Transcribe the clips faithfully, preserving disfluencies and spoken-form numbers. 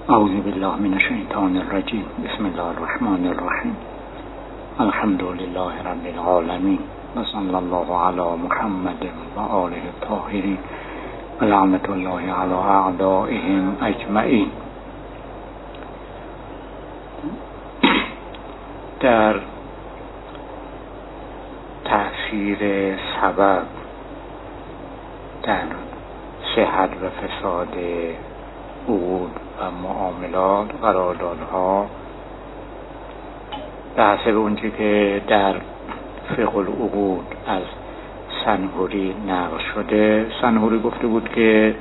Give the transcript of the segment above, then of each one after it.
اعوذ بالله من الشیطان الرجیم. بسم الله الرحمن الرحیم. الحمد لله رب العالمین و صلی الله علی محمد و آله الطاهرین و لعنت الله علی اعدائهم اجمعین. در تأثیر سبب در صحت و فساد عقود و معاملات، قراردادها، به حسب اونچه که در فقه العقود از سنهوری نقل شده. سنهوری گفته بود که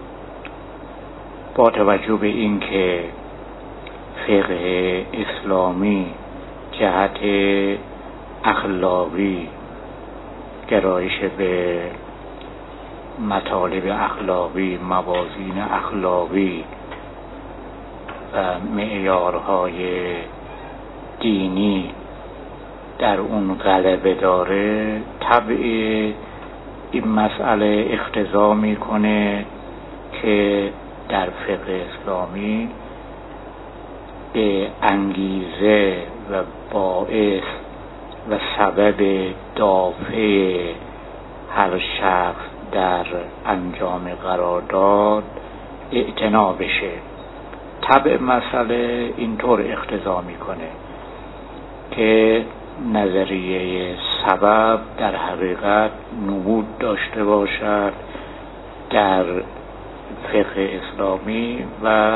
با توجه به این که فقه اسلامی جهت اخلاقی، گرایش به مطالب اخلاقی، موازین اخلاقی و معیارهای دینی در اون غلبه داره، طبع این مسئله اقتضا میکنه که در فقه اسلامی به انگیزه و باعث و سبب دافع هر شخص در انجام قرارداد اعتنا بشه. طبع مسئله اینطور اقتضا میکنه که نظریه سبب در حقیقت نمود داشته باشد در فقه اسلامی و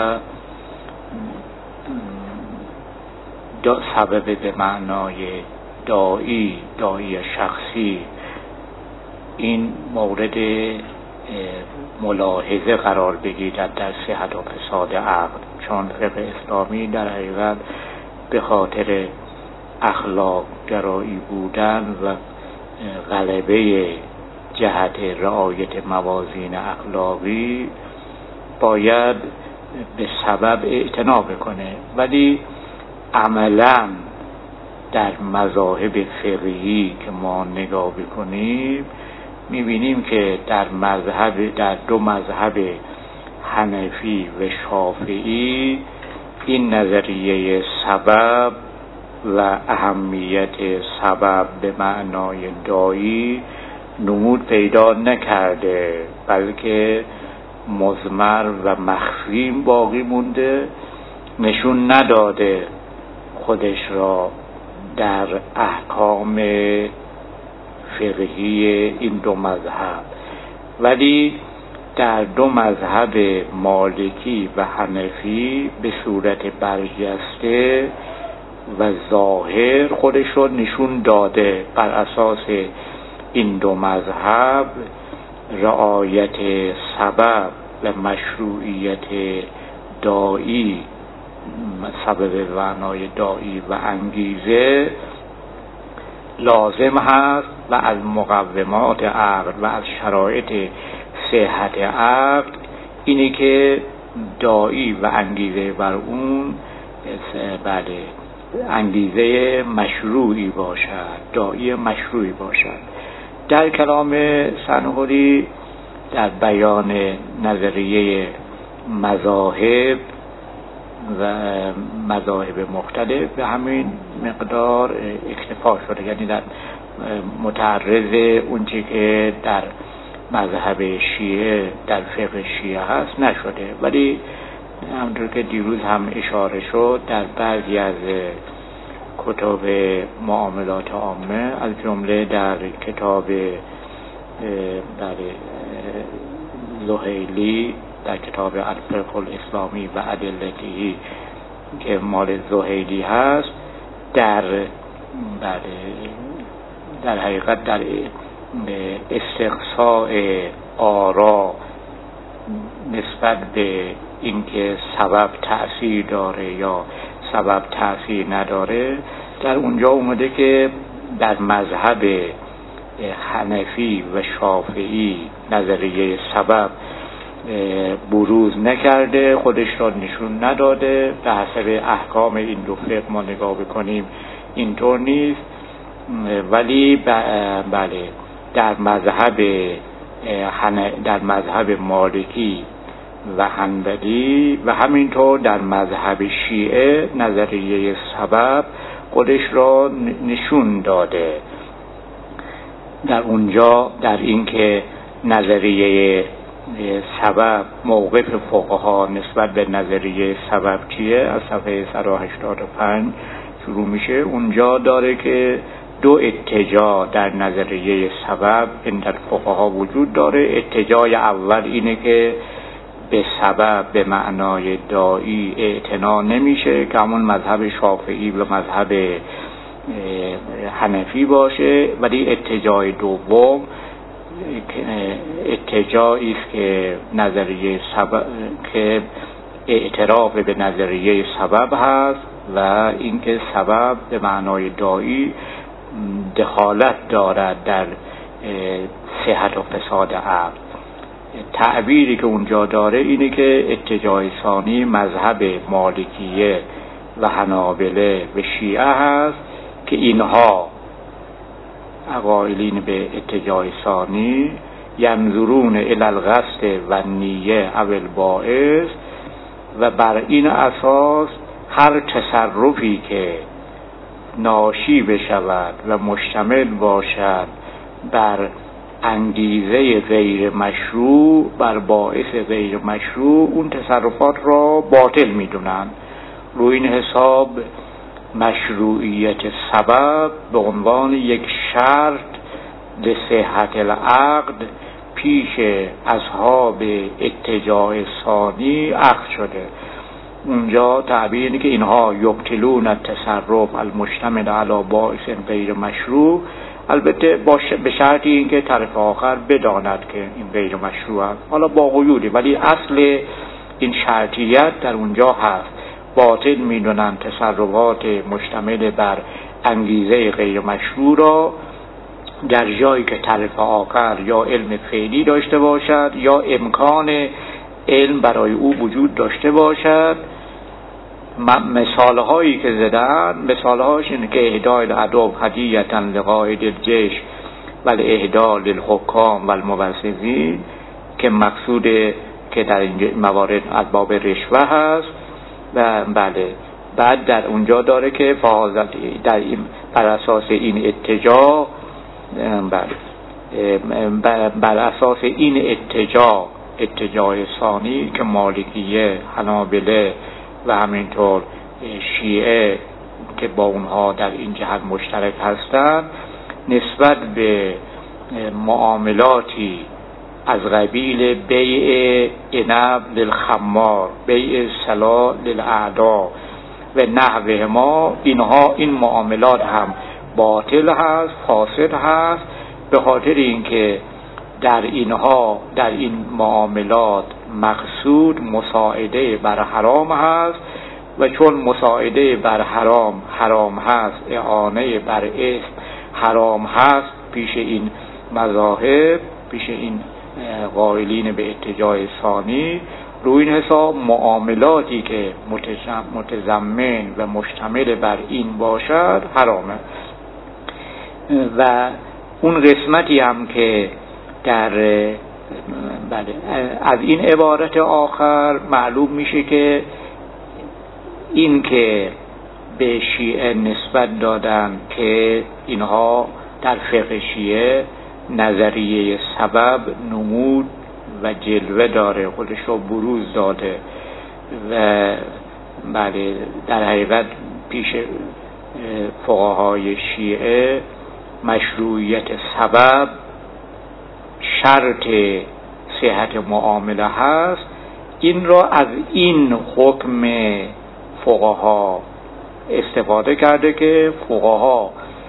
سبب به معنای داعی داعی شخصی این مورد ملاحظه قرار بگیرد در صحت و فساد عقد، چون فقه اسلامی در حقیقت به خاطر اخلاق گرایی بودن و غلبه جهت رعایت موازین اخلاقی باید به سبب اعتنا بکنه، ولی عملاً در مذاهب فقهی که ما نگاه بکنیم میبینیم که در مذهب در دو مذهب حنفی و شافعی این نظریه سبب و اهمیت سبب به معنای داعی نمود پیدا نکرده، بلکه مضمر و مخفی باقی مونده، نشون نداده خودش را در احکام فقهی این دو مذهب. ولی در دو مذهب مالکی و حنفی به صورت برجسته و ظاهر خودش رو نشون داده. بر اساس این دو مذهب رعایت سبب و مشروعیت داعی، سبب معنای داعی و انگیزه لازم هست و از مقومات عقد و از شرایط صحت عقد اینه که داعی و انگیزه بر اون بله انگیزه مشروعی باشد، داعی مشروعی باشد. در کلام سنهوری در بیان نظریه مذاهب و مذاهب مختلف به همین مقدار اکتفا شده، یعنی در متعرض اونچه که در مذهب شیعه در فقه شیعه هست نشده. ولی همونطور که دیروز هم اشاره شد در بعضی از کتاب معاملات عامه، از جمله در کتاب در زهیلی، در کتاب الفقه الاسلامی و ادلته که مال زهیلی هست، در در حقیقت در استقصاء آرا نسبت به اینکه سبب تأثیر داره یا سبب تأثیر نداره، در اونجا اومده که در مذهب حنفی و شافعی نظریه سبب بروز نکرده، خودش را نشون نداده. به حسب احکام این دو فقه ما نگاه بکنیم اینطور نیست. ولی بله در مذهب در مذهب مالکی و حنبلی و همینطور در مذهب شیعه نظریه سبب خودش را نشون داده. در اونجا در این که نظریه سبب موقف فقها نسبت به نظریه سبب چیه، از صفحه صد و هشتاد و پنج شروع میشه. اونجا داره که دو اتجاه در نظریه سبب در فقها وجود داره. اتجاه اول اینه که به سبب به معنای داعی اعتنا نمیشه که همون مذهب شافعی و مذهب حنفی باشه، ولی اتجاه دوم اتجاهی است که نظریه سبب که اعتراف به نظریه سبب هست و اینکه سبب به معنای داعی دخالت دارد در صحت و فساد عقل. تعبیری که اونجا داره اینه که اتجاه ثانی مذهب مالکیه و حنابله و شیعه هست که اینها قائلین به اتجاه ثانی ینظرون الی القصد و نیه او الباعث، و بر این اساس هر تصرفی که ناشی بشود و مشتمل باشد بر انگیزه غیر مشروع، بر باعث غیر مشروع، اون تصرفات را باطل میدونن. روی این حساب مشروعیت سبب به عنوان یک شرط لصحت العقد پیش اصحاب اتجاه ثانی اخذ شده. اونجا تعبیر اینه که اینها یبطلون التصرف المشتمل علی باعث غیر مشروع، البته به شرطی اینکه طرف آخر بداند که این غیر مشروع است، حالا با قیودی، ولی اصل این شرطیت در اونجا هست. باطل میدونن تصرفات مشتمل بر انگیزه غیر مشروع را در جایی که طرف آخر یا علم فعلی داشته باشد یا امکان علم برای او وجود داشته باشد. مثال هایی که زدن، مثال هاش اینه که اهدای العدو هدیه‌اً لقائد الجیش و اهدای للحکام و الموظفین، که مقصود که در این موارد از باب رشوه هست. و بله بعد در اونجا داره که فاضل در این بر اساس این اتجاه بله بر اساس این اتجاه اتجاه ثانی که مالکیه، حنابله و همینطور شیعه که با اونها در این جهت مشترک هستند، نسبت به معاملاتی از قبیل بیع عنب للخمار، بیع سلاح للاعدا و نحوه ما، اینها این معاملات هم باطل هست، فاسد هست، به خاطر اینکه در اینها در این معاملات مقصود مساعده بر حرام هست، و چون مساعده بر حرام حرام هست، اعانه بر اسم حرام هست پیش این مذاهب، پیش این قائلین به اتجاه ثانی. روی این حساب معاملاتی که متضمن و مشتمل بر این باشد حرامه. و اون قسمتی هم که در بله از این عبارت آخر معلوم میشه که این که به شیعه نسبت دادن که اینها در فقه شیعه نظریه سبب نمود و جلوه داره، خودش رو بروز داده، و بله در حقیقت پیش فقهای شیعه مشروعیت سبب شرط صحت معامله هست. این را از این حکم فقها استفاده کرده که فقها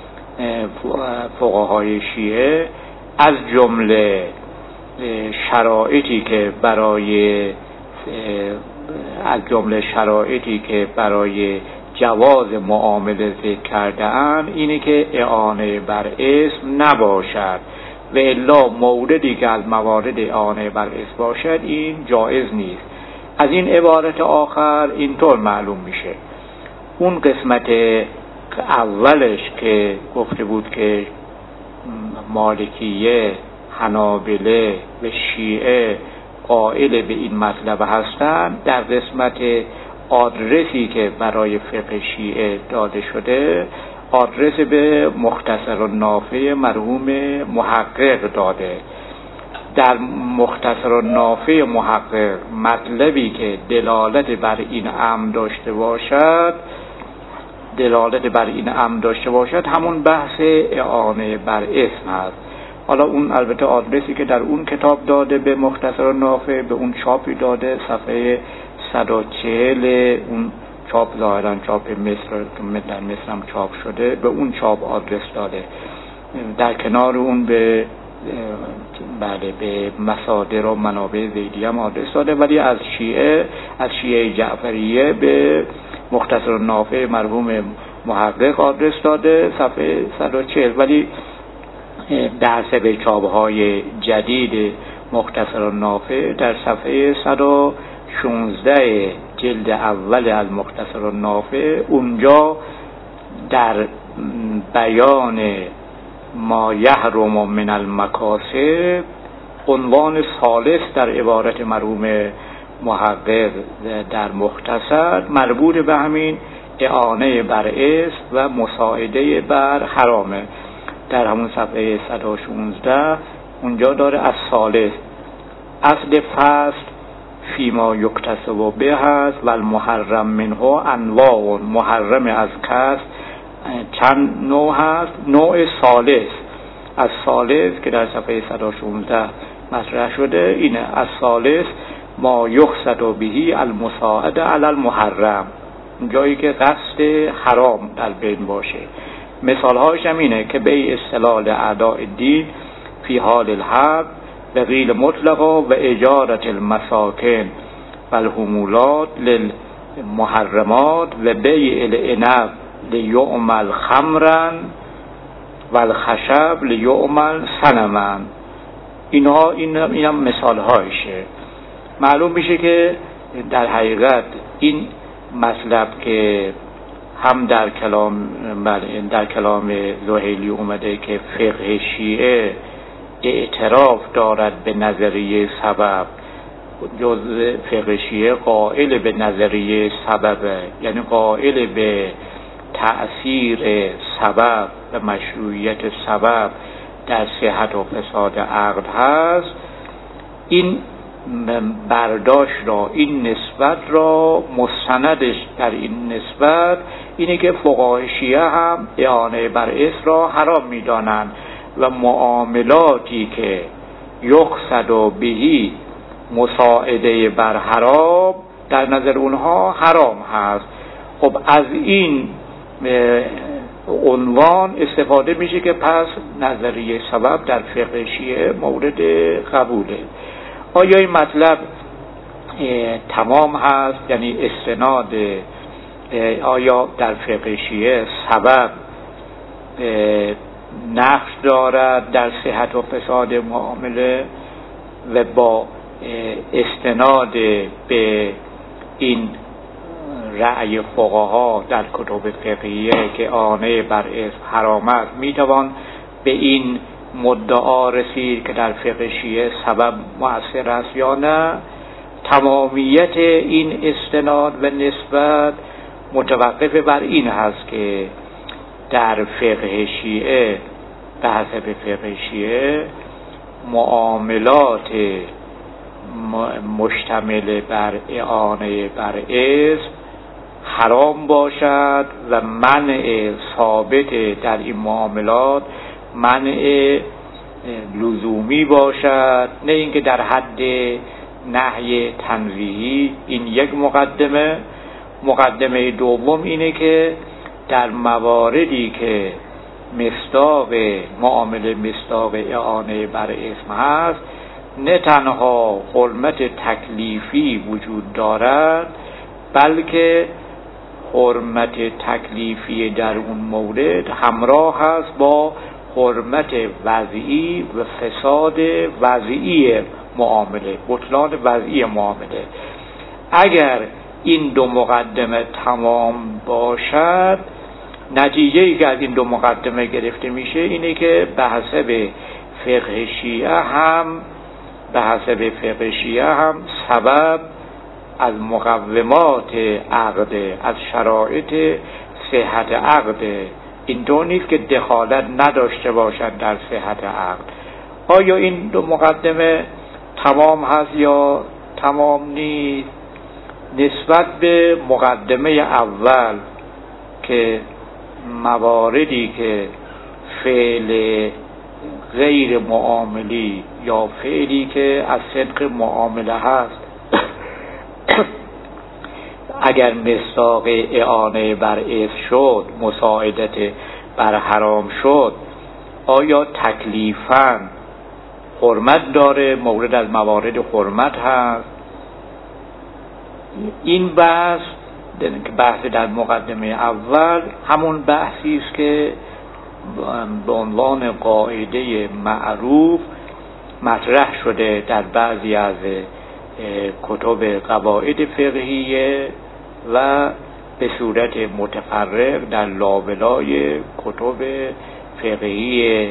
فقهای شیعه از جمله شرایطی که برای از جمله شرایطی که برای جواز معامله ذکر کرده اند اینه که اعانه بر اسم نباشد، و الا موردی که از موارد اعانه بر اسم باشد این جایز نیست. از این عبارت آخر اینطور معلوم میشه اون قسمت اولش که گفته بود که مالکیه، حنابله و شیعه قائل به این مطلب هستند در قسمت آدرسی که برای فقه شیعه داده شده آدرس به مختصر النافع مرحوم محقق داده. در مختصر النافع محقق مطلبی که دلالت بر این امر داشته باشد دلالت بر این امر داشته باشد همون بحث اعانه بر اسم هست. حالا اون البته آدرسی که در اون کتاب داده به مختصر النافع به اون چاپی داده صفحه صد و چهل اون چاپ ظاهرا چاپ مصر در مصر هم چاپ شده به اون چاپ آدرس داده. در کنار اون به بله به مصادر و منابع زیدی هم آدرس داده، ولی از شیعه از شیعه جعفریه به مختصر النافع مرحوم محقق آدرس داده صفحه صد و چهل. ولی در سبه چاپ‌های جدید مختصر النافع در صفحه صد و شانزده جلد اول از مختصر النافع اونجا در بیان ما یحرم من المکاسب عنوان ثالث در عبارت مرحوم محقق در مختصر مربوط به همین اعانه بر اسم و مساعده بر حرامه. در همون صفحه صد و شانزده اونجا داره از ثالث اصل فصل فیما یکتسب به هست و المحرم منه انواع محرم از کسب چند نوع هست. نوع ثالث از ثالث که در صفحه صد و شانزده مطرح شده اینه از ثالث ما یقصد بهی المساعده علی المحرم، جایی که قصد حرام در بین باشه. مثال هاش هم اینه که به استلال اعداء الدین فی حال الحرب و غیل مطلقا و اجارت المساکن و الحمولات للمحرمات و بیع العنب لیعمل خمرا و الخشب لیعمل صنما. اینها این هم مثال هایشه. معلوم میشه که در حقیقت این مطلب که هم در کلام در کلام زهیلی اومده که فقه شیعه اعتراف دارد به نظریه سبب، جز فقه شیعه قائل به نظریه سبب، یعنی قائل به تأثیر سبب و مشروعیت سبب در صحت و فساد عقد هست. این برداشت را این نسبت را مستندش در این نسبت اینه که فقهای شیعه هم اعانه بر اسم را حرام می‌دانند و معاملاتی که یقصد بهی مساعده بر حرام در نظر اونها حرام هست. خب از این عنوان استفاده میشه که پس نظریه سبب در فقه شیعه مورد قبوله. آیا این مطلب تمام هست؟ یعنی استناد آیا در فقه شیعه سبب نقش دارد در صحت و فساد معامله و با استناد به این رأی فقها در کتب فقهیه که آنه بر اسم حرام است میتوان به این مدعا رسید که در فقه شیعه سبب مؤثر است یا نه؟ تمامیت این استناد و نسبت متوقف بر این هست که در فقه شیعه به حسب فقه شیعه معاملات مشتمل بر اعانه بر اسم حرام باشد و منع ثابت در این معاملات منع لزومی باشد، نه اینکه در حد نهی تنزیهی. این یک مقدمه. مقدمه دوم اینه که در مواردی که مصداق معامله مصداق اعانه بر اسم هست نه تنها حرمت تکلیفی وجود دارد بلکه حرمت تکلیفی در اون مورد همراه هست با حرمت وضعی و فساد وضعی معامله، بطلان وضعی معامله. اگر این دو مقدمه تمام باشد نتیجه‌ای که از این دو مقدمه گرفته میشه اینه که به حسب فقه شیعه هم به حسب فقه شیعه هم سبب از مقومات عقد، از شرایط صحت عقد. اینطور نیست که دخالت نداشته باشد در صحت عقد. آیا این دو مقدمه تمام هست یا تمام نیست؟ نسبت به مقدمه اول که مواردی که فعل غیر معاملی یا فعلی که از صدق معامله هست اگر مصداق اعانه بر اثم شد، مساعدت بر حرام شد، آیا تکلیفاً حرمت داره؟ مورد از موارد حرمت هست. این بحث بحث در مقدمه اول همون بحثی است که به عنوان قاعده معروف مطرح شده در بعضی از کتب قواعد فقهیه و به صورت متفرق در لابلای کتب فقهی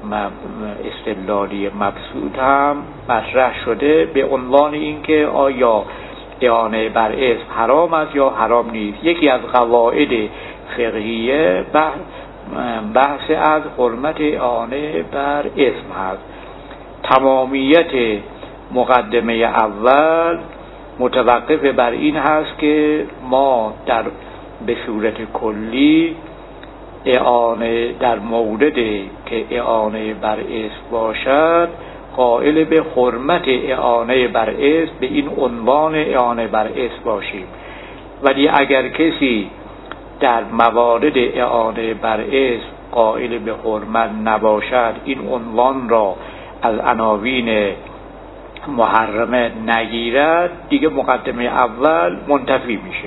استدلالی مبسوط هم مطرح شده به عنوان اینکه آیا اعانه بر اثم حرام است یا حرام نیست. یکی از قواعد فقهیه بحث از حرمت اعانه بر اثم هست. تمامیت مقدمه اول متوقف بر این هست که ما در به صورت کلی اعانه در موردی که اعانه بر اثم باشد قائل به حرمت اعانه بر اثم به این عنوان اعانه بر اثم باشیم. ولی اگر کسی در موارد اعانه بر اثم قائل به حرمت نباشد، این عنوان را از عناوین محرمه نگیرد، دیگه مقدمه اول منتفی میشه.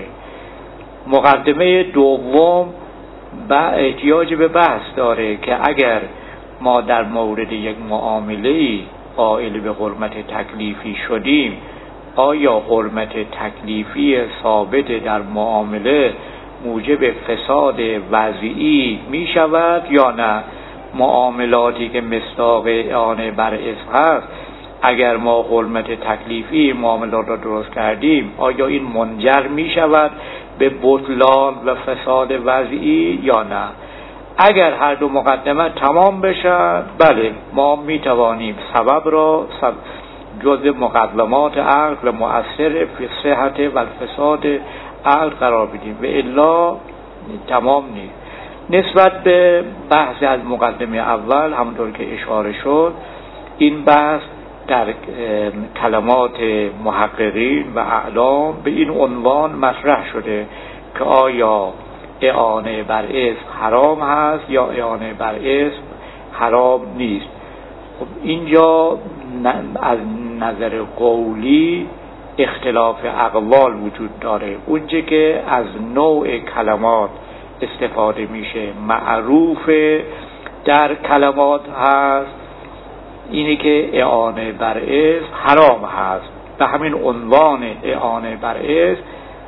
مقدمه دوم با احتیاج به بحث داره که اگر ما در مورد یک معامله‌ای قائل به حرمت تکلیفی شدیم، آیا حرمت تکلیفی ثابت در معامله موجب فساد وضعی می شود یا نه؟ معاملاتی که مصداق اعانه بر اثم هست، اگر ما حرمت تکلیفی معاملات را درست کردیم، آیا این منجر می شود به بطلان و فساد وضعی یا نه؟ اگر هر دو مقدمه تمام بشن، بله ما می توانیم سبب را سب... جزء مقدمات عقد و مؤثر فی صحت و الفساد عقد قرار بدیم، و الا تمام نیست. نسبت به بحث از مقدمه اول همونطور که اشاره شد، این بحث در کلمات محققین و اعلام به این عنوان مطرح شده که آیا اعانه بر اثم حرام هست یا اعانه بر اثم حرام نیست. خب اینجا از نظر قولی اختلاف اقوال وجود داره. اونچه که از نوع کلمات استفاده میشه معروف در کلمات هست اینه که اعانه بر اثم حرام هست، به همین عنوان اعانه بر اثم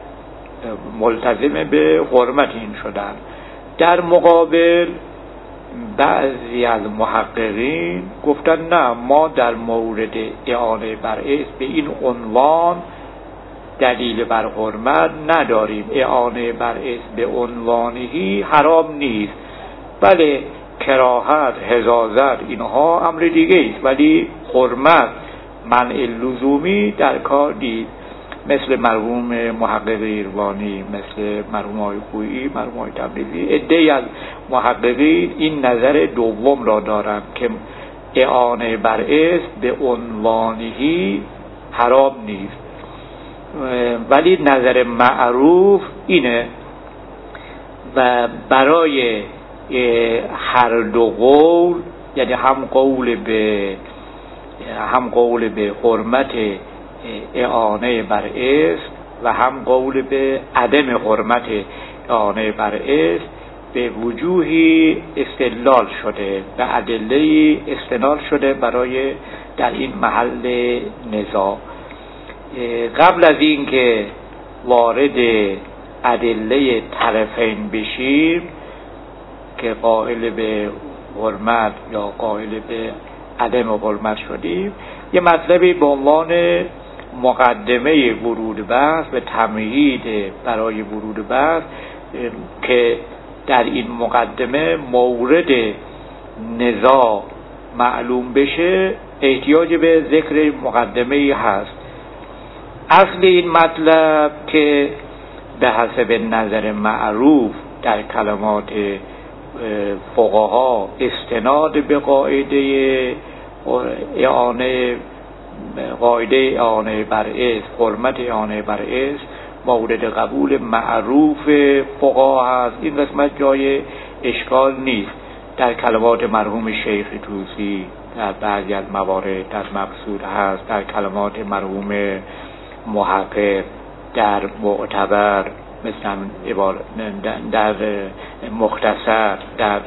ملتزم به حرمت این شدن. در مقابل بعضی از محققین گفتن نه، ما در مورد اعانه بر اثم به این عنوان دلیل بر حرمت نداریم. اعانه بر اثم به عنوانهی حرام نیست، بله کراهت، حزازت اینها امر دیگه است، ولی حرمت منع لزومی در کار نیست. مثل مرحوم محقق ایروانی، مثل مرحوم آقای خویی، مرحوم آقای تبریزی، عده‌ای از محققین این نظر دوم را دارند که اعانه بر اثم به عنوانهی حرام نیست، ولی نظر معروف اینه. و برای هر دو قول، یعنی هم قول به هم قول به حرمت اعانه بر اثم و هم قول به عدم حرمت اعانه بر اثم، به وجوهی استدلال شده و ادله استناد شده برای در این محل نزاع. قبل از این که وارد ادله طرفین بشیم که قائل به حرمت یا قائل به عدم حرمت شدیم، یه مطلبی به عنوان مقدمه ورود بحث به تمهید برای ورود بحث که در این مقدمه مورد نزاع معلوم بشه احتیاج به ذکر مقدمه‌ای هست. اصل این مطلب که به حسب نظر معروف در کلمات فقها استناد به قاعده اعانه قاعده اعانه بر اسم، حرمت اعانه بر اسم مورد قبول معروف فقها هست. این قسمت جای اشکال نیست. در کلمات مرحوم شیخ طوسی در بعضی از موارد در مقصود هست، در کلمات مرحوم محقق در معتبر مثلا در مختصر در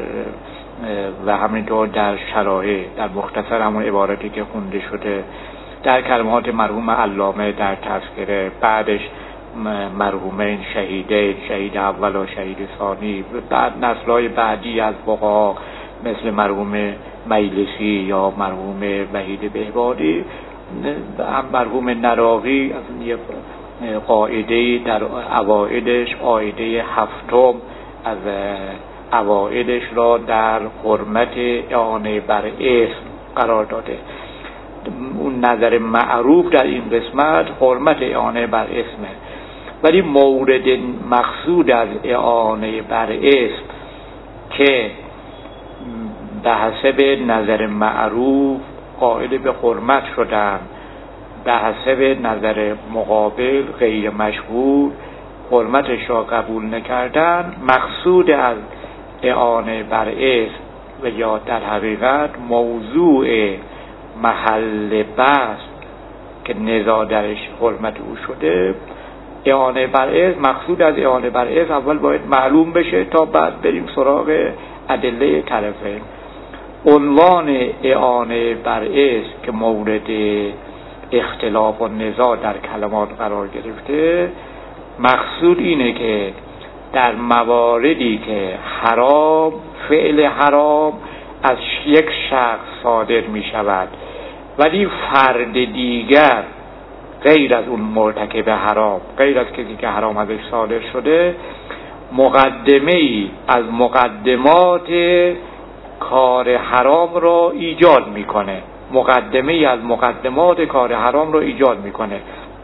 و همینطور در شرایع در مختصر همون عبارتی که خونده شده، در کلمات مرحوم علامه در تذکره، بعدش مرحومین شهیدین، شهید اول و شهید ثانی، بعد نسل‌های بعدی از فقها مثل مرحوم مجلسی یا مرحوم وحید بهبادی، مرحوم نراقی از یه قاعده در اوائدش قاعده هفتم از اوائدش را در حرمت اعانه بر اسم قرار داده. اون نظر معروف در این قسمت حرمت اعانه بر اسمه، ولی مورد مقصود از اعانه بر اسم که به حسب نظر معروف قائل به حرمت شدن، به حسب نظر مقابل غیر مشهور حرمتش را قبول نکردن، مقصود از اعانه بر اسم و یا در حقیقت موضوع محل بحث که نزاع درش حرمت او شده، اعانه بر اسم، مقصود از اعانه بر اسم اول باید معلوم بشه تا بعد بریم سراغ ادله طرفین. عنوان اعانه بر اسم که مورد اختلاف و نزاع در کلمات قرار گرفته، مقصود اینه که در مواردی که حرام، فعل حرام از یک شخص صادر می شود ولی فرد دیگر غیر از اون مرتکب حرام، غیر از کسی که حرام ازش صادر شده، مقدمه‌ای از مقدمات کار حرام را ایجاد میکنه، مقدمه‌ای از مقدمات کار حرام را ایجاد میکنه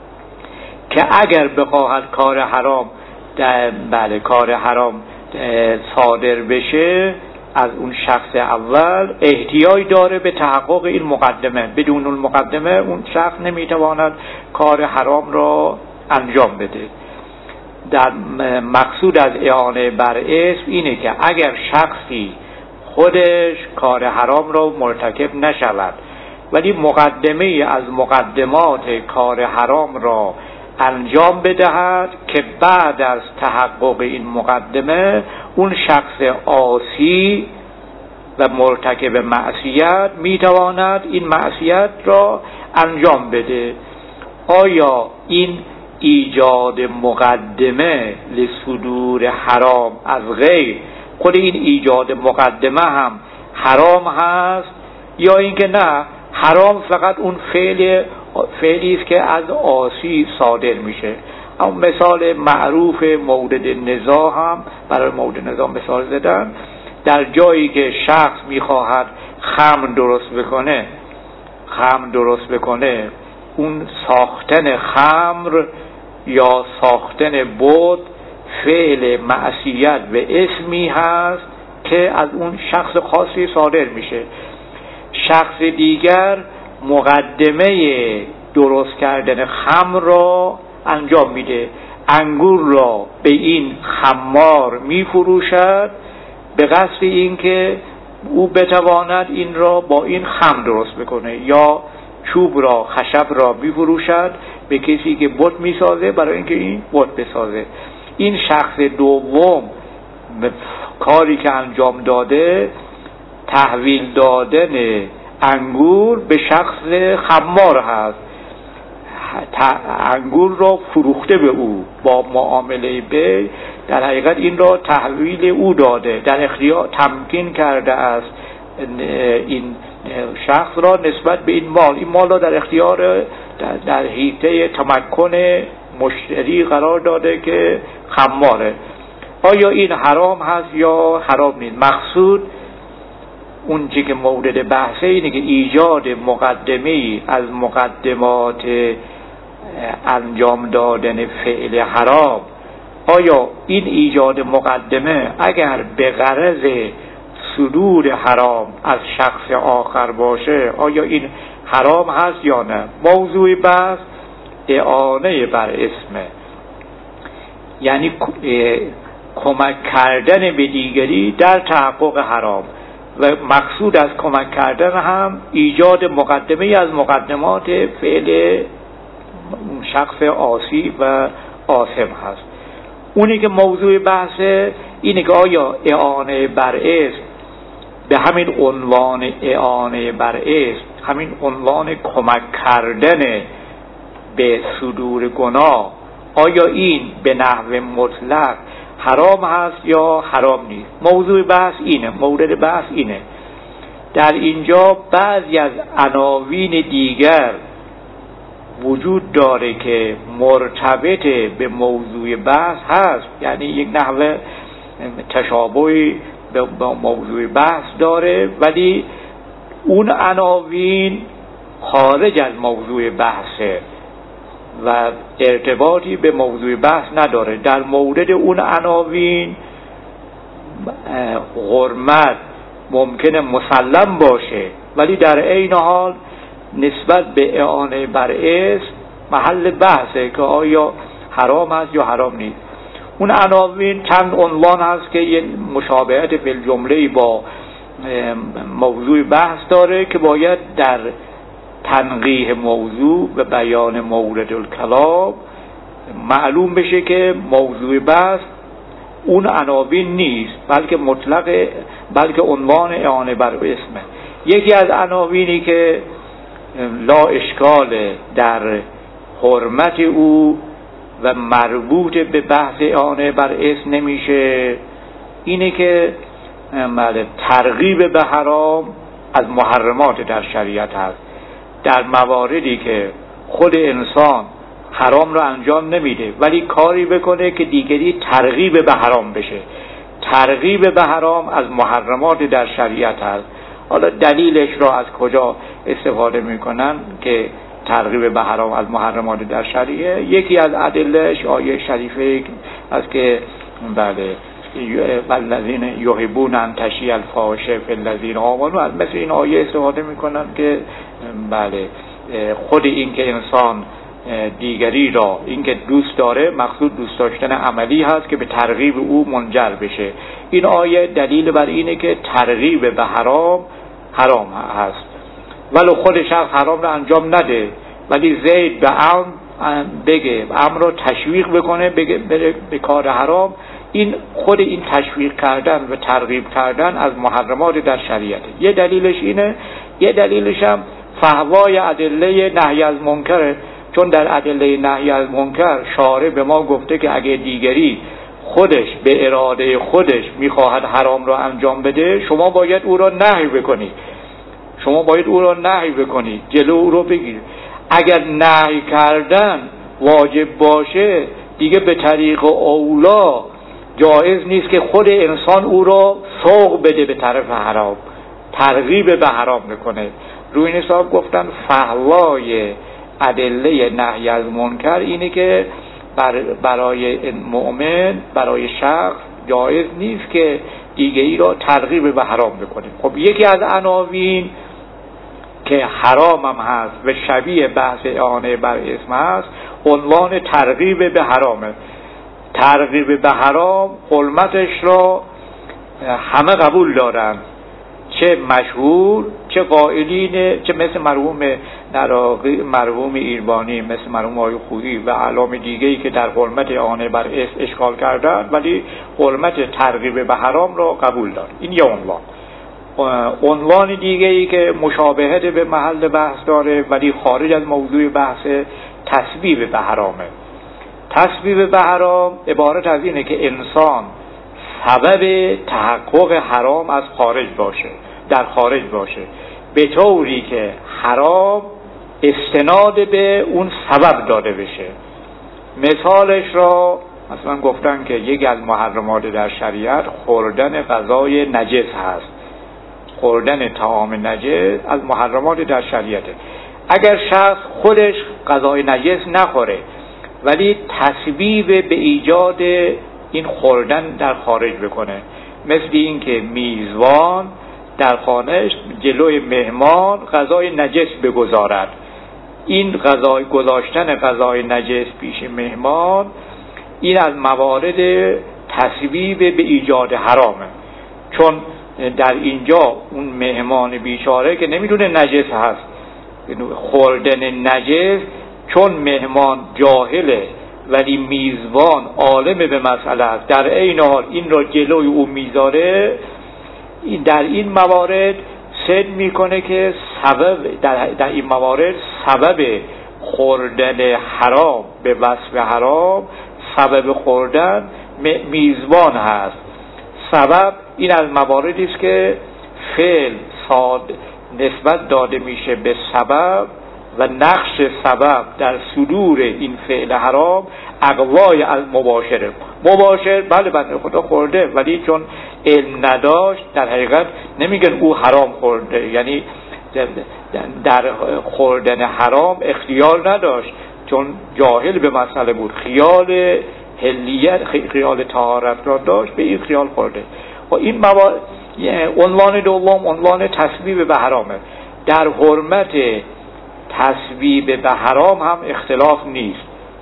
که اگر بخواهد کار حرام در بله کار حرام صادر بشه از اون شخص اول، احتیاج داره به تحقق این مقدمه. بدون اون مقدمه اون شخص نمیتواند کار حرام را انجام بده. در مقصود از اعانه بر اسم اینه که اگر شخصی خودش کار حرام را مرتکب نشود ولی مقدمه از مقدمات کار حرام را انجام بدهد که بعد از تحقق این مقدمه اون شخص عاصی و مرتکب معصیت میتواند این معصیت را انجام بده. آیا این ایجاد مقدمه لصدور حرام از غیر، خود این ایجاد مقدمه هم حرام هست یا اینکه نه حرام فقط اون فعل فعلی است که از عاصی صادر میشه؟ اما مثال معروف مورد نزاع هم برای مورد نزاع مثال زدن، در جایی که شخص میخواهد خمر درست بکنه خمر درست بکنه اون ساختن خمر یا ساختن بود فعل معصیت به اسمی هست که از اون شخص خاصی صادر میشه. شخص دیگر مقدمه درست کردن خمر را انجام میده، انگور را به این خمار میفروشد به قصد اینکه او بتواند این را با این خمر درست بکنه، یا چوب را خشب را میفروشد به کسی که بت میسازه برای اینکه این بت بسازه. این شخص دوم کاری که انجام داده تحویل دادن انگور به شخص خمار هست، انگور را فروخته به او با معامله به در حقیقت این را تحویل او داده، در اختیار تمکین کرده است این شخص را نسبت به این مال، این مال را در اختیار در, در حیطه تمکن مشتری قرار داده که خماره. آیا این حرام هست یا حرام نیست؟ مقصود اون چی که مورد بحثه اینه که ایجاد مقدمه‌ای از مقدمات انجام دادن فعل حرام، آیا این ایجاد مقدمه اگر به غرض صدور حرام از شخص آخر باشه آیا این حرام هست یا نه؟ موضوع بحث اعانه بر اسمه، یعنی کمک کردن به دیگری در تحقق حرام، و مقصود از کمک کردن هم ایجاد مقدمه از مقدمات فعل شخص عاصی و آثم هست. اونی که موضوع بحثه اینه که آیا اعانه بر اسم به همین عنوان اعانه بر اسم، همین عنوان کمک کردن به صدور گناه، آیا این به نحو مطلق حرام هست یا حرام نیست؟ موضوع بحث اینه، مورد بحث اینه. در اینجا بعضی از عناوین دیگر وجود داره که مرتبط به موضوع بحث هست، یعنی یک نحو تشابهی به موضوع بحث داره، ولی اون عناوین خارج از موضوع بحثه و ارتباطی به موضوع بحث نداره. در مورد اون عناوین حرمت ممکنه مسلم باشه، ولی در عین حال نسبت به اعانه بر اسم محل بحثه که آیا حرام است یا حرام نیست. اون عناوین چند عنوان هست که یه مشابهت فی الجمله با موضوع بحث داره که باید در تنقیح موضوع و بیان مورد الکلام معلوم بشه که موضوع بحث اون عناوین نیست، بلکه مطلق، بلکه عنوان اعانه بر اسمه. یکی از عناوینی که لا اشکال در حرمت او و مربوط به بحث اعانه بر اسم نمیشه اینه که ترغیب به حرام از محرمات در شریعت هست. در مواردی که خود انسان حرام را انجام نمیده ولی کاری بکنه که دیگری ترغیب به حرام بشه، ترغیب به حرام از محرمات در شریعت هست. حالا دلیلش را از کجا استفاده میکنن که ترغیب به حرام از محرمات در شریعه؟ یکی از ادلهش آیه شریفه است که بله والذین یحبون ان تشیع الفاحشه فی الذین آمنوا، از مثل این آیه استفاده میکنن که بله خود این که انسان دیگری را این که دوست داره مقصود دوست داشتن عملی هست که به ترغیب او منجر بشه. این آیه دلیل بر اینه که ترغیب به حرام حرام هست، ولو خود شخص حرام را انجام نده ولی زید به امر بگه، امر را تشویق بکنه بگه بره به کار حرام، این خود این تشویق کردن و ترغیب کردن از محرمات در شریعت. یه دلیلش اینه، یه دلیلش هم فهوای ادله نهی از منکره، چون در ادله نهی از منکر شارع به ما گفته که اگه دیگری خودش به اراده خودش میخواهد حرام را انجام بده شما باید او را نهی بکنید، شما باید او را نهی بکنید، جلو او را بگیرید. اگر نهی کردن واجب باشه دیگه به طریق اولا جایز نیست که خود انسان او را سوق بده به طرف حرام، ترغیب به حرام بکنه. روی این حساب گفتن فهوای ادله نهی از منکر اینه که برای مؤمن، برای شخص جایز نیست که دیگری را ترغیب به حرام بکنه. خب یکی از عناوین که حرام هم هست و شبیه بحث اعانه بر اسم هست عنوان ترغیب به حرامه. ترغیب به حرام حرمتش را همه قبول دارن، چه مشهور چه قائلین، چه مثل مرحوم نراقی، مرحوم ایربانی، مثل مرحوم آقای خویی و اعلام دیگه‌ای که در حرمت اعانه بر اسم اشکال کردن ولی حرمت ترغیب به حرام را قبول دارن. این یه عنوان. عنوان دیگه‌ای که مشابهت به محل بحث داره ولی خارج از موضوع بحث، تسبیب به حرامه. تسبیب به حرام عبارت از اینه که انسان سبب تحقق حرام از خارج باشه، در خارج باشه، به طوری که حرام استناد به اون سبب داده بشه. مثالش را مثلا گفتن که یکی از محرمات در شریعت خوردن غذای نجس هست. خوردن طعام نجس از محرمات در شریعته. اگر شخص خودش غذای نجس نخوره ولی تسبیب به ایجاد این خوردن در خارج بکنه، مثل این که میزبان در خانهش جلوی مهمان غذای نجس بگذارد، این غذای گذاشتن غذای نجس پیش مهمان این از موارد تسبیب به ایجاد حرامه، چون در اینجا اون مهمان بیچاره که نمیدونه نجس هست، خوردن نجس چون مهمان جاهله ولی میزبان عالم به مسئله است، در عین حال این را جلوی او میذاره، در این موارد سد میکنه که سبب در, در این موارد سبب خوردن حرام به وصف حرام سبب خوردن میزبان هست. سبب این از مواردی است که فعل صاد نسبت داده میشه به سبب و نقش سبب در صدور این فعل حرام اقوای از مباشره. مباشر بله بنده خدا خورده ولی چون علم نداشت در حقیقت نمیگن او حرام خورده، یعنی در خوردن حرام اختیار نداشت چون جاهل به مسئله بود، خیال حلیت خیال طهارت را داشت، به این خیال خورده. و این موارد عنوان دوم عنوان تسبیب به حرامه. در حرمت تسبیب به حرام هم اختلاف نیست.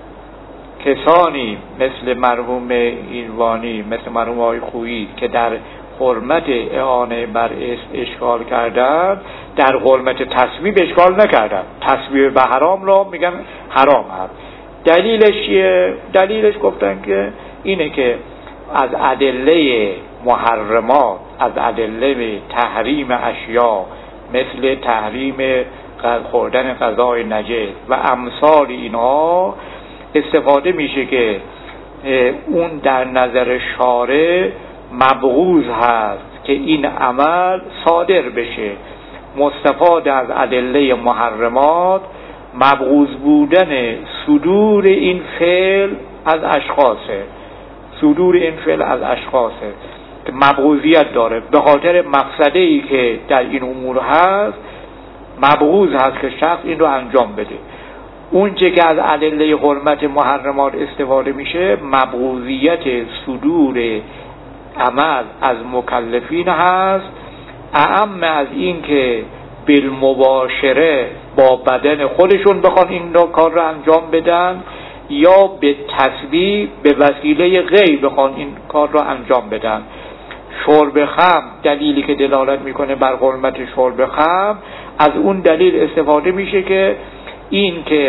کسانی مثل مرحوم ایروانی، مثل مرحوم آقای خویی که در حرمت اعانه بر اسم اشکال کردن، در حرمت تسبیب اشکال نکردن، تسبیب به حرام را میگن حرام هست. دلیلش چیه؟ دلیلش گفتن که اینه که از ادله محرمات، از ادله تحریم اشیاء مثل تحریم خوردن غذای نجس و امثال اینها استفاده میشه که اون در نظر شارع مبغوض هست که این عمل صادر بشه. مستفاد از ادله محرمات مبغوض بودن صدور این فعل از اشخاصه، صدور این فعل از اشخاصه که مبغوضیت داره، به خاطر مقصده ای که در این امور هست مبغوض هست که شخص این رو انجام بده. اون چه که از ادله حرمت محرمات استفاده میشه مبغوضیت صدور عمل از مکلفین هست، اعم از این که بالمباشره با بدن خودشون بخوان این کار رو انجام بدن یا به تسبیب به وسیله غیر بخوان این کار رو انجام بدن. شرب خمر دلیلی که دلالت میکنه بر حرمت شرب خمر، از اون دلیل استفاده میشه که این که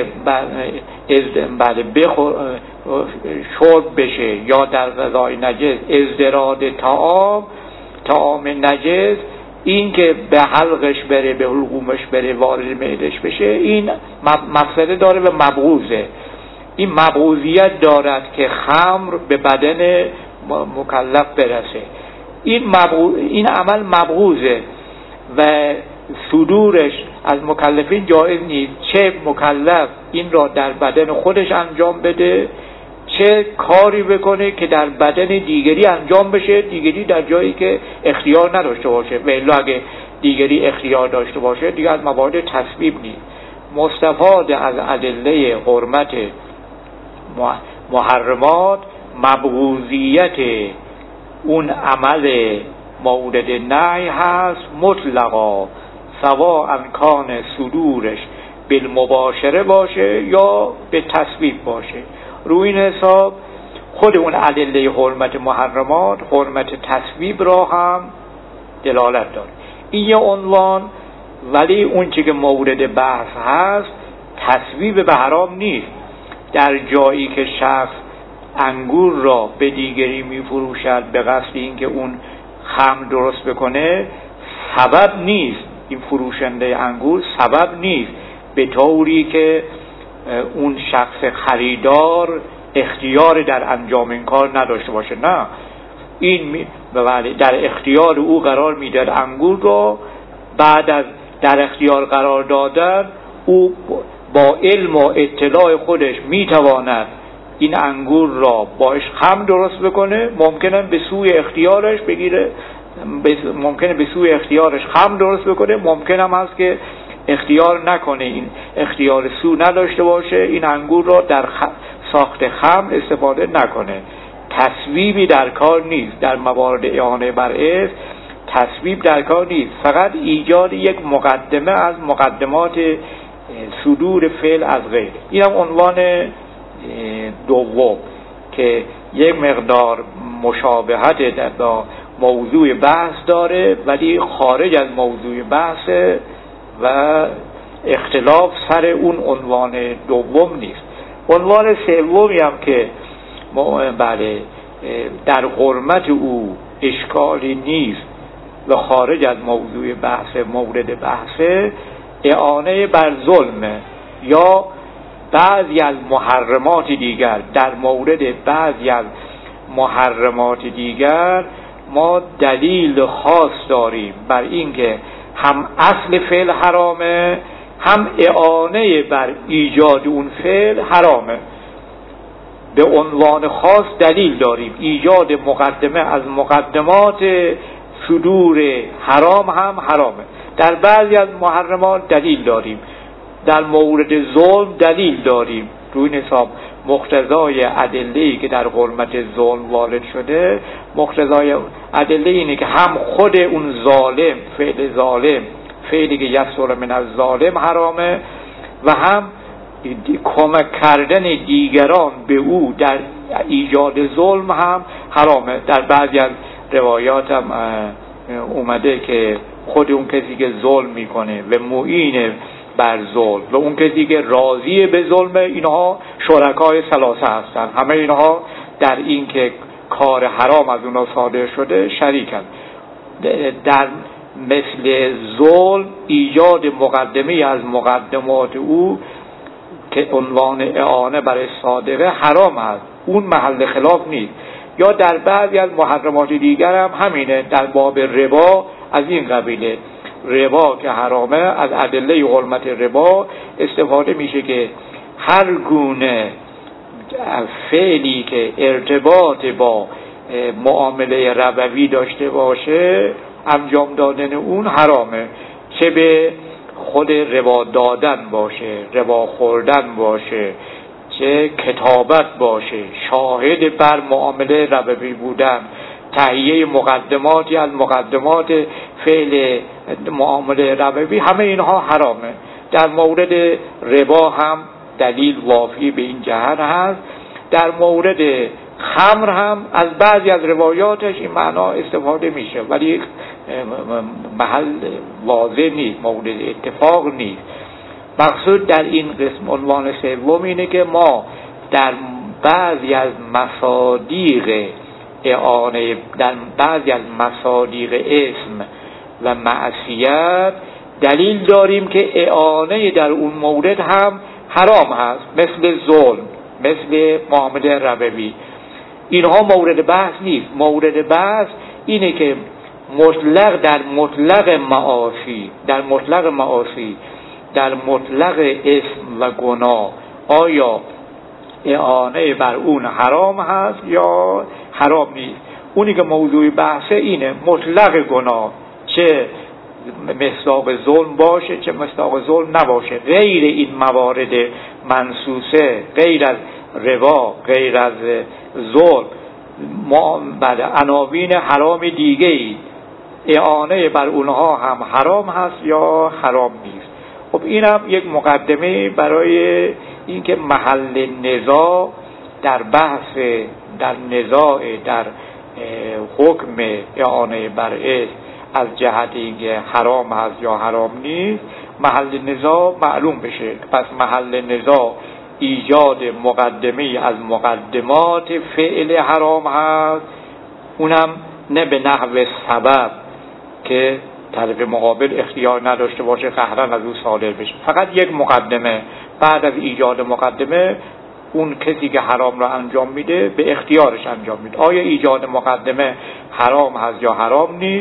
بعد بخور شرب بشه یا در غذای نجس ازدراد طعام طعام نجس، این که به حلقش بره به حلقومش بره وارد معدش بشه، این مقصده داره و مبغوضه. این مبغوضیت دارد که خمر به بدن مکلف برسه. این مبغوض، این عمل مبغوضه و صدورش از مکلفین جایز نیست، چه مکلف این را در بدن خودش انجام بده چه کاری بکنه که در بدن دیگری انجام بشه، دیگری در جایی که اختیار نداشته باشه. و الا اگه دیگری اختیار داشته باشه دیگه از موارد تسبیب نیست. مستفاد از ادله حرمت محرمات مبغوضیت اون عمل مورد نهی هست مطلقا، سواء کان صدورش بالمباشره باشه یا به تسبیب باشه. روی این حساب خود اون ادله حرمت محرمات حرمت تسبیب را هم دلالت داره. این یه عنوان، ولی اون چی که مورد بحث هست تسبیب به حرام نیست. در جایی که شخص انگور را به دیگری میفروشد به قصد اینکه اون خمر درست بکنه، سبب نیست، این فروشنده انگور سبب نیست به طوری که اون شخص خریدار اختیار در انجام این کار نداشته باشه. نه، این در اختیار او قرار میداد انگور رو، بعد از در اختیار قرار دادن، او با علم و اطلاع خودش میتواند این انگور را باش خم درست بکنه، ممکنه به سوی اختیارش بگیره، ممکنه به سوی اختیارش خم درست بکنه، ممکنه هم هست که اختیار نکنه، این اختیار سو نداشته باشه، این انگور را در خ... ساخت خم استفاده نکنه. تصویبی در کار نیست. در موارد اعانه بر اسم تصویب در کار نیست، فقط ایجاد یک مقدمه از مقدمات صدور فعل از غیر. این هم عنوان دوم که یک مقدار مشابهت در با موضوع بحث داره ولی خارج از موضوع بحث و اختلاف سر اون عنوان دوم نیست. عنوان سومی هم که بله در حرمت او اشکالی نیست و خارج از موضوع بحث مورد بحث، اعانه بر ظلم یا بعضی از محرمات دیگر. در مورد بعضی از محرمات دیگر ما دلیل خاص داریم بر اینکه هم اصل فعل حرامه، هم اعانه بر ایجاد اون فعل حرامه. به عنوان خاص دلیل داریم، ایجاد مقدمه از مقدمات صدور حرام هم حرامه. در بعضی از محرمات دلیل داریم، در مورد ظلم دلیل داریم. روی این حساب مقتضای ادله‌ای که در حرمت ظلم وارد شده، مقتضای ادله اینه که هم خود اون ظالم، فعل ظالم، فعلی که یسر من الظالم حرامه و هم کمک کردن دیگران به او در ایجاد ظلم هم حرامه. در بعضی از روایات هم اومده که خود اون کسی که ظلم میکنه و معین بر ظلم و اون کسی که راضی به ظلم، اینها شرکای ثلاثه هستن. همه اینها در این که کار حرام از اونها صادر شده شریکن. در مثل ظلم ایجاد مقدمه از مقدمات او که عنوان اعانه برای صادقه حرام است، اون محل خلاف نیست. یا در بعضی از محرمات دیگر هم همینه. در باب ربا از این قبیله، ربا که حرامه، از ادله حرمت ربا استفاده میشه که هر گونه فعلی که ارتباط با معامله ربوی داشته باشه انجام دادن اون حرامه، چه به خود ربا دادن باشه، ربا خوردن باشه، چه کتابت باشه، شاهد بر معامله ربوی بودن، تهیه مقدماتی از مقدمات فعل معامله ربوی، همه اینها حرامه. در مورد ربا هم دلیل وافی به این جهت هست. در مورد خمر هم از بعضی از روایاتش این معنا استفاده میشه ولی محل واضح نیست، مورد اتفاق نیست. مقصود در این قسم عنوان سوم اینه که ما در بعضی از مصادیق اعانه، در بعضی از مصادیق اسم و معصیت دلیل داریم که اعانه در اون مورد هم حرام هست، مثل ظلم، مثل معامله ربوی. اینها مورد بحث نیست. مورد بحث اینه که مطلق در مطلق معاصی، در مطلق معاصی، در مطلق اسم و گناه آیا اعانه بر اون حرام هست یا حرام نیست. اونی که موضوع بحثه اینه مطلق گناه، چه مصداق ظلم باشه چه مصداق ظلم نباشه، غیر این موارد منصوصه، غیر از ربا، غیر از ظلم، ما بعد عناوین حرام دیگه ای اعانه بر اونها هم حرام هست یا حرام نیست. خب اینم یک مقدمه برای اینکه محل نزاع در بحث، در نزاع در حکم اعانه بر اسم از جهت اینکه حرام هست یا حرام نیست محل نزاع معلوم بشه. پس محل نزاع ایجاد مقدمه از مقدمات فعل حرام هست، اونم نه به نحو سبب که طرف مقابل اختیار نداشته باشه قهرن از او صادر بشه، فقط یک مقدمه. بعد از ایجاد مقدمه اون کسی که حرام را انجام میده به اختیارش انجام میده. آیا ایجاد مقدمه حرام هست یا حرام نیست؟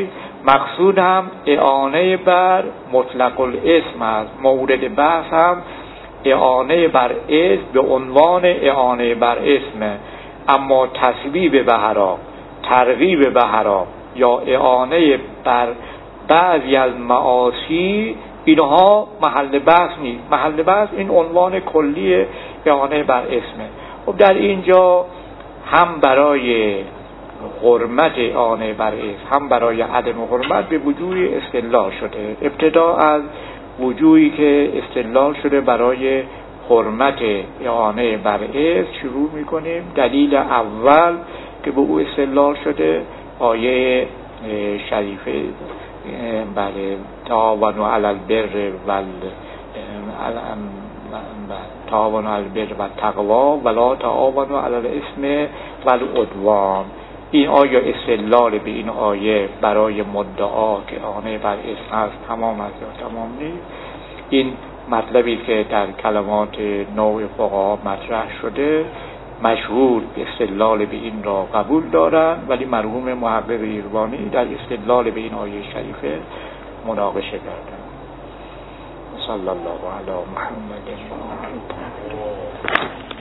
مقصود هم اعانه بر مطلق الاسم است. مورد بحث هم اعانه بر اسم به عنوان اعانه بر اسمه، اما تسبیب به حرام، ترغیب به حرام یا اعانه بر بعضی از معاصی، اینها محل بحث نیست. محل بحث این عنوان کلی اعانه بر اسمه. خب در اینجا هم برای حرمت اعانه بر اسم هم برای عدم حرمت به وجوه استدلال شده. ابتدا از وجوهی که استدلال شده برای حرمت اعانه بر اسم شروع میکنیم. دلیل اول که به او استدلال شده آیه شریفه بله تعاونوا علی البر و تعاونوا علی البر و التقوا ولا تعاونوا علی الاثم و العدوان. این آیه استدلال به این آیه برای مدعا که اعانه بر اسم است تمام است یا تمام نیست. این مطلبی که در کلمات نوع فقها مطرح شده مشهور استدلال به این را قبول دارند، ولی مرحوم محقق ایرانی در استدلال به این آیه شریفه مناقشه کردند. صلی الله علی محمد.